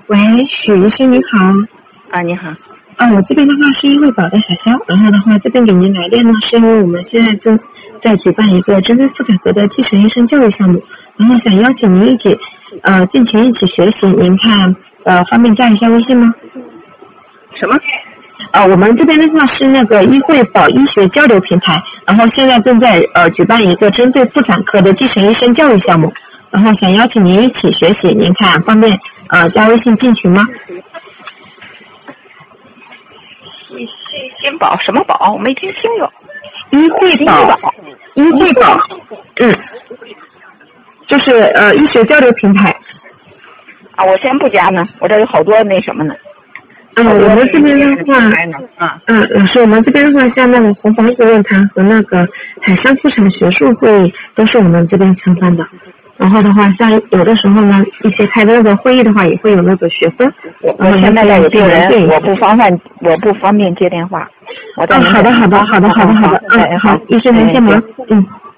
喂，许医生您好。 啊，你好。 我这边的话是医惠保的小肖，然后的话这边给您来电呢，是因为我们现在正在举办一个针对妇产科的基层医生教育项目，然后想邀请您一起进行一起学习，您看方便加一下微信吗？ 什么？ 我们这边的话是那个医惠保医学交流平台，然后现在正在举办一个针对妇产科的基层医生教育项目，然后想邀请您一起学习，您看方便加微信进群吗？ 新保什么保？我没听清楚。 医惠保，医惠保，就是医学交流平台。 啊，我先不加呢，我这有好多那什么呢。 我们这边的话，老师，我们这边的话，像那个红房子论坛和那个海山妇产学术会议都是我们这边承办的。然后的话，像有的时候呢，一些开的那个会议的话，也会有那个学分。 我现在有病人，我不方便接电话。 好的。好，医生您先忙。